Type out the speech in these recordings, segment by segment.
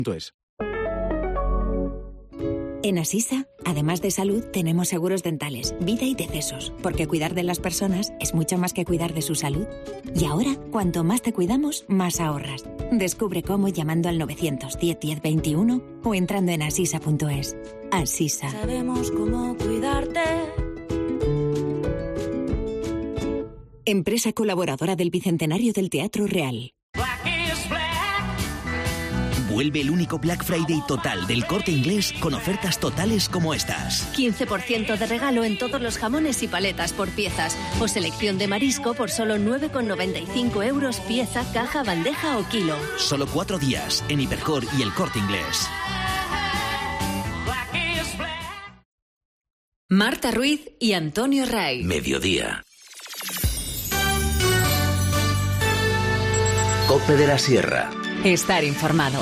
.es. En Asisa, además de salud, tenemos seguros dentales, vida y decesos, porque cuidar de las personas es mucho más que cuidar de su salud. Y ahora, cuanto más te cuidamos, más ahorras. Descubre cómo llamando al 910 10 21 o entrando en asisa.es. Asisa. Sabemos cómo cuidarte. Empresa colaboradora del Bicentenario del Teatro Real. Vuelve el único Black Friday total del Corte Inglés con ofertas totales como estas. 15% de regalo en todos los jamones y paletas por piezas. O selección de marisco por solo 9,95 euros pieza, caja, bandeja o kilo. Solo 4 días en Hipercor y el Corte Inglés. Marta Ruiz y Antonio Ray. Mediodía. Cope de la Sierra. Estar informado.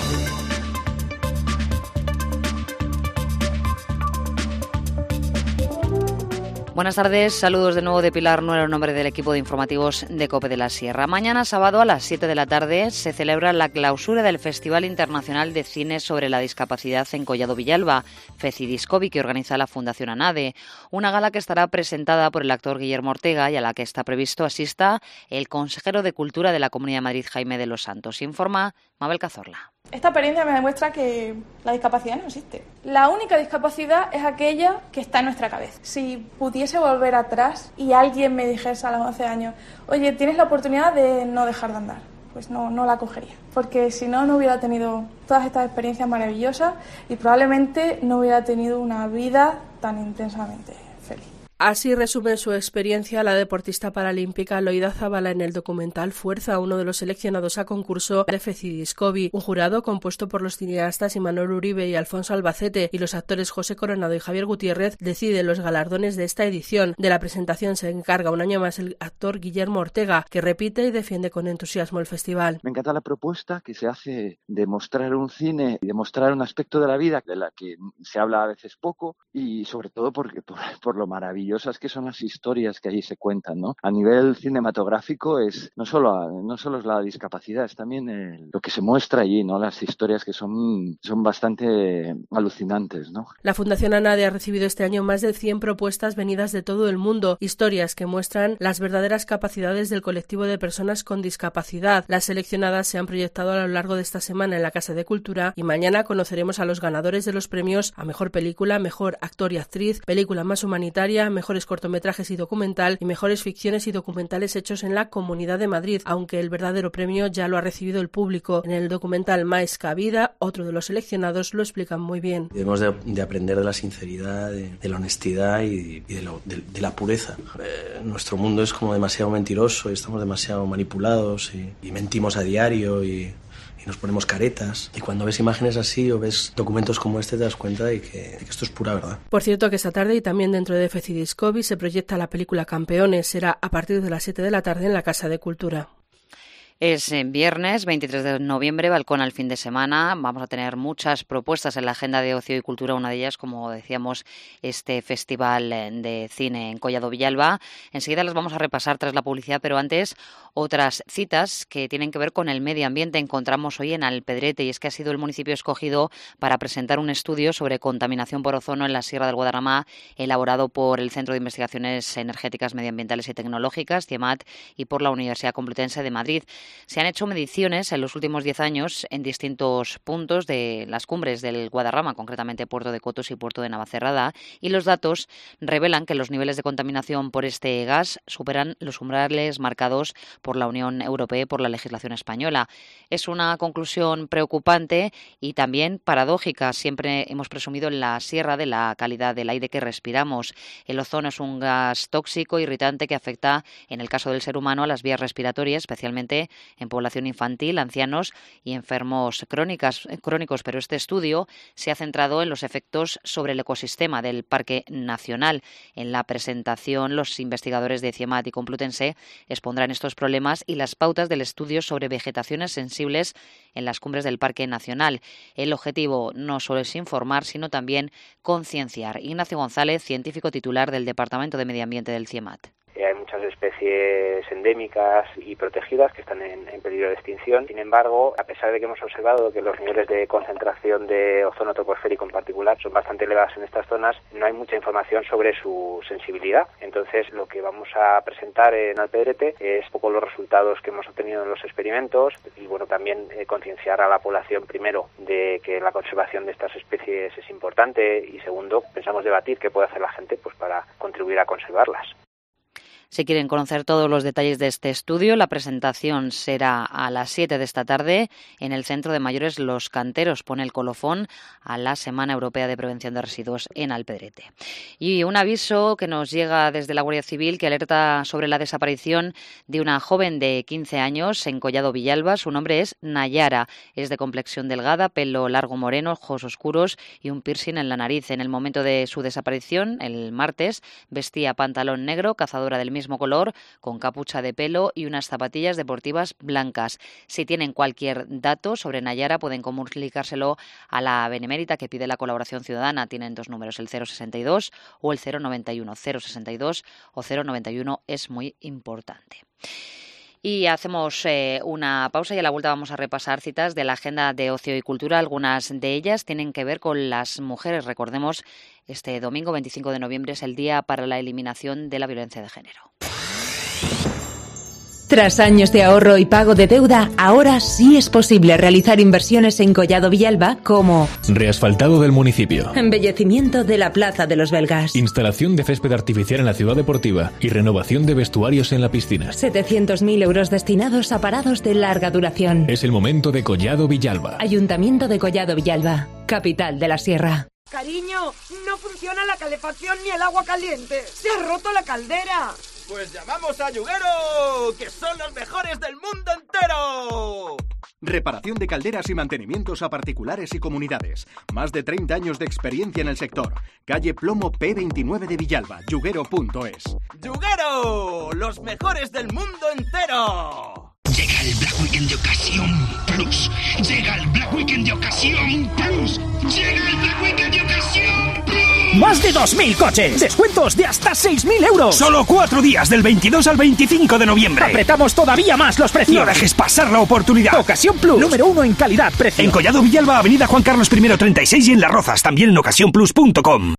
Buenas tardes, saludos de nuevo de Pilar Nuero en nombre del equipo de informativos de COPE de la Sierra. Mañana sábado a las 7 de la tarde se celebra la clausura del Festival Internacional de Cine sobre la Discapacidad en Collado Villalba, FECIDISCOVI, que organiza la Fundación ANADE. Una gala que estará presentada por el actor Guillermo Ortega y a la que está previsto asista el consejero de Cultura de la Comunidad de Madrid, Jaime de los Santos. Informa Mabel Cazorla. Esta experiencia me demuestra que la discapacidad no existe. La única discapacidad es aquella que está en nuestra cabeza. Si pudiese volver atrás y alguien me dijese a los 11 años, oye, tienes la oportunidad de no dejar de andar, pues no la cogería. Porque si no, no hubiera tenido todas estas experiencias maravillosas y probablemente no hubiera tenido una vida tan intensamente feliz. Así resume su experiencia la deportista paralímpica Loida Zabala en el documental Fuerza, uno de los seleccionados a concurso de FECIDISCOVI, un jurado compuesto por los cineastas Imanol Uribe y Alfonso Albacete y los actores José Coronado y Javier Gutiérrez decide los galardones de esta edición. De la presentación se encarga un año más el actor Guillermo Ortega, que repite y defiende con entusiasmo el festival. Me encanta la propuesta que se hace de mostrar un cine y de mostrar un aspecto de la vida de la que se habla a veces poco y sobre todo por lo maravillosas que son las historias que allí se cuentan, ¿no? A nivel cinematográfico es no solo es la discapacidad, es también lo que se muestra allí, ¿no? Las historias que son bastante alucinantes, ¿no? La Fundación ANADE ha recibido este año más de 100 propuestas venidas de todo el mundo, historias que muestran las verdaderas capacidades del colectivo de personas con discapacidad. Las seleccionadas se han proyectado a lo largo de esta semana en la Casa de Cultura y mañana conoceremos a los ganadores de los premios a Mejor Película, Mejor Actor y Actriz, Película Más Humanitaria, Mejores Cortometrajes y Documental y Mejores Ficciones y Documentales hechos en la Comunidad de Madrid, aunque el verdadero premio ya lo ha recibido el público. En el documental Maesca Vida, otro de los seleccionados lo explican muy bien. Debemos de aprender de la sinceridad, de la honestidad y de la pureza. Nuestro mundo es como demasiado mentiroso y estamos demasiado manipulados y mentimos a diario y nos ponemos caretas. Y cuando ves imágenes así o ves documentos como este te das cuenta de que esto es pura verdad. Por cierto que esta tarde y también dentro de FECIDISCOVI se proyecta la película Campeones. Será a partir de las 7 de la tarde en la Casa de Cultura. Es viernes 23 de noviembre, balcón al fin de semana. Vamos a tener muchas propuestas en la agenda de ocio y cultura. Una de ellas, como decíamos, este festival de cine en Collado Villalba. Enseguida las vamos a repasar tras la publicidad, pero antes otras citas que tienen que ver con el medio ambiente. Encontramos hoy en Alpedrete y es que ha sido el municipio escogido para presentar un estudio sobre contaminación por ozono en la Sierra del Guadarrama, elaborado por el Centro de Investigaciones Energéticas, Medioambientales y Tecnológicas, CIEMAT, y por la Universidad Complutense de Madrid. Se han hecho mediciones en los últimos 10 años en distintos puntos de las cumbres del Guadarrama, concretamente Puerto de Cotos y Puerto de Navacerrada, y los datos revelan que los niveles de contaminación por este gas superan los umbrales marcados por la Unión Europea y por la legislación española. Es una conclusión preocupante y también paradójica. Siempre hemos presumido en la sierra de la calidad del aire que respiramos. El ozono es un gas tóxico, irritante, que afecta, en el caso del ser humano, a las vías respiratorias, especialmente en población infantil, ancianos y enfermos crónicos, pero este estudio se ha centrado en los efectos sobre el ecosistema del Parque Nacional. En la presentación, los investigadores de CIEMAT y Complutense expondrán estos problemas y las pautas del estudio sobre vegetaciones sensibles en las cumbres del Parque Nacional. El objetivo no solo es informar, sino también concienciar. Ignacio González, científico titular del Departamento de Medio Ambiente del CIEMAT. Hay muchas especies especies endémicas y protegidas que están en peligro de extinción. Sin embargo, a pesar de que hemos observado que los niveles de concentración de ozono troposférico en particular son bastante elevados en estas zonas, no hay mucha información sobre su sensibilidad. Entonces, lo que vamos a presentar en Alpedrete es un poco los resultados que hemos obtenido en los experimentos y bueno, también concienciar a la población, primero, de que la conservación de estas especies es importante y segundo, pensamos debatir qué puede hacer la gente pues para contribuir a conservarlas. Si quieren conocer todos los detalles de este estudio, la presentación será a las 7 de esta tarde en el Centro de Mayores Los Canteros. Pone el colofón a la Semana Europea de Prevención de Residuos en Alpedrete. Y un aviso que nos llega desde la Guardia Civil que alerta sobre la desaparición de una joven de 15 años en Collado Villalba. Su nombre es Nayara. Es de complexión delgada, pelo largo moreno, ojos oscuros y un piercing en la nariz. En el momento de su desaparición, el martes, vestía pantalón negro, cazadora del mismo color, con capucha de pelo y unas zapatillas deportivas blancas. Si tienen cualquier dato sobre Nayara, pueden comunicárselo a la Benemérita, que pide la colaboración ciudadana. Tienen dos números, el 062 o el 091. 062 o 091 es muy importante. Y hacemos una pausa y a la vuelta vamos a repasar citas de la agenda de ocio y cultura. Algunas de ellas tienen que ver con las mujeres. Recordemos, este domingo 25 de noviembre es el Día para la Eliminación de la Violencia de Género. Tras años de ahorro y pago de deuda, ahora sí es posible realizar inversiones en Collado Villalba como reasfaltado del municipio, embellecimiento de la Plaza de los Belgas, instalación de césped artificial en la ciudad deportiva y renovación de vestuarios en la piscina. 700.000 euros destinados a parados de larga duración. Es el momento de Collado Villalba. Ayuntamiento de Collado Villalba, capital de la Sierra. Cariño, no funciona la calefacción ni el agua caliente. ¡Se ha roto la caldera! Pues llamamos a Yuguero, que son los mejores del mundo entero. Reparación de calderas y mantenimientos a particulares y comunidades. Más de 30 años de experiencia en el sector. Calle Plomo P29 de Villalba, yuguero.es. ¡Yuguero! ¡Los mejores del mundo entero! Llega el Black Weekend de Ocasión Plus. Llega el Black Weekend de Ocasión Plus. Llega el Black Weekend de Ocasión Plus. ¡Más de 2.000 coches! ¡Descuentos de hasta 6.000 euros! ¡Solo 4 días, del 22 al 25 de noviembre! ¡Apretamos todavía más los precios! ¡No dejes pasar la oportunidad! Ocasión Plus, número 1 en calidad-precio. En Collado Villalba, avenida Juan Carlos I 36 y en Las Rozas, también en ocasiónplus.com.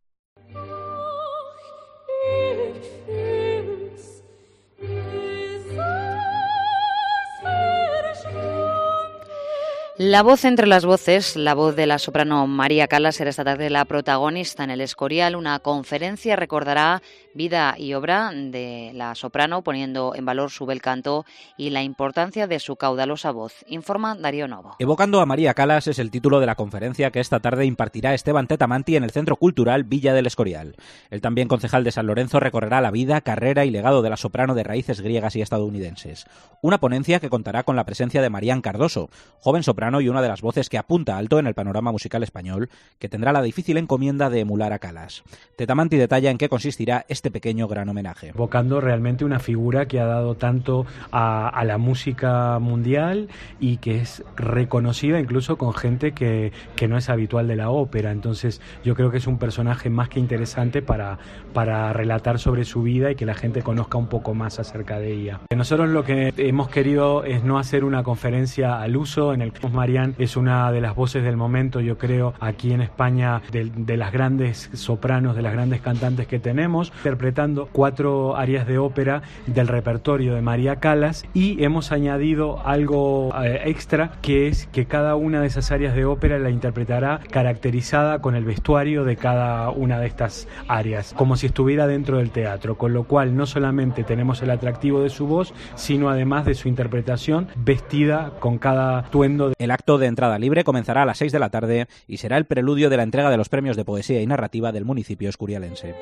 La voz entre las voces, la voz de la soprano María Calas será esta tarde la protagonista en el Escorial. Una conferencia recordará vida y obra de la soprano, poniendo en valor su bel canto y la importancia de su caudalosa voz. Informa Darío Novo. Evocando a María Calas es el título de la conferencia que esta tarde impartirá Esteban Tetamanti en el Centro Cultural Villa del Escorial. El también concejal de San Lorenzo recorrerá la vida, carrera y legado de la soprano de raíces griegas y estadounidenses. Una ponencia que contará con la presencia de Marián Cardoso, joven soprano y una de las voces que apunta alto en el panorama musical español, que tendrá la difícil encomienda de emular a Calas. Tetamanti detalla en qué consistirá este pequeño gran homenaje. Evocando realmente una figura que ha dado tanto a la música mundial y que es reconocida incluso con gente que no es habitual de la ópera. Entonces yo creo que es un personaje más que interesante para relatar sobre su vida y que la gente conozca un poco más acerca de ella. Nosotros lo que hemos querido es no hacer una conferencia al uso en el que Marián es una de las voces del momento, yo creo, aquí en España, de las grandes sopranos, de las grandes cantantes que tenemos, interpretando 4 arias de ópera del repertorio de María Calas, y hemos añadido algo extra, que es que cada una de esas arias de ópera la interpretará caracterizada con el vestuario de cada una de estas arias, como si estuviera dentro del teatro, con lo cual no solamente tenemos el atractivo de su voz, sino además de su interpretación vestida con cada atuendo. El acto de entrada libre comenzará a las 6 de la tarde y será el preludio de la entrega de los premios de poesía y narrativa del municipio escurialense.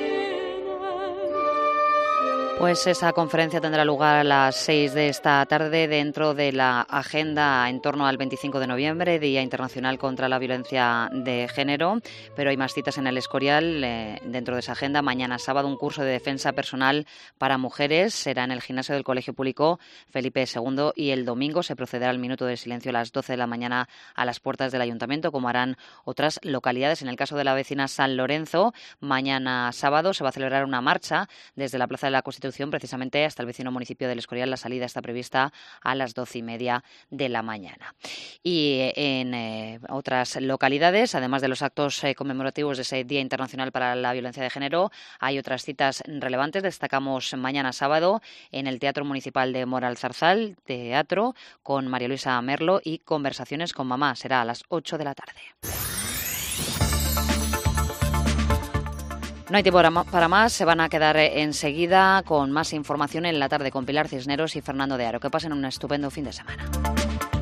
Pues esa conferencia tendrá lugar a las 6 de esta tarde dentro de la agenda en torno al 25 de noviembre, Día Internacional contra la Violencia de Género, pero hay más citas en el Escorial dentro de esa agenda. Mañana sábado un curso de defensa personal para mujeres será en el gimnasio del Colegio Público Felipe II y el domingo se procederá al minuto de silencio a las 12 de la mañana a las puertas del Ayuntamiento, como harán otras localidades. En el caso de la vecina San Lorenzo, mañana sábado se va a celebrar una marcha desde la Plaza de la Constitución sustitución precisamente hasta el vecino municipio del Escorial. La salida está prevista a las 12:30 de la mañana. Y en otras localidades, además de los actos conmemorativos de ese Día Internacional para la Violencia de Género, hay otras citas relevantes. Destacamos mañana sábado en el Teatro Municipal de Moralzarzal, teatro con María Luisa Merlo y Conversaciones con Mamá. Será a las 8 de la tarde. No hay tiempo para más, se van a quedar enseguida con más información en la tarde con Pilar Cisneros y Fernando de Aro. Que pasen un estupendo fin de semana.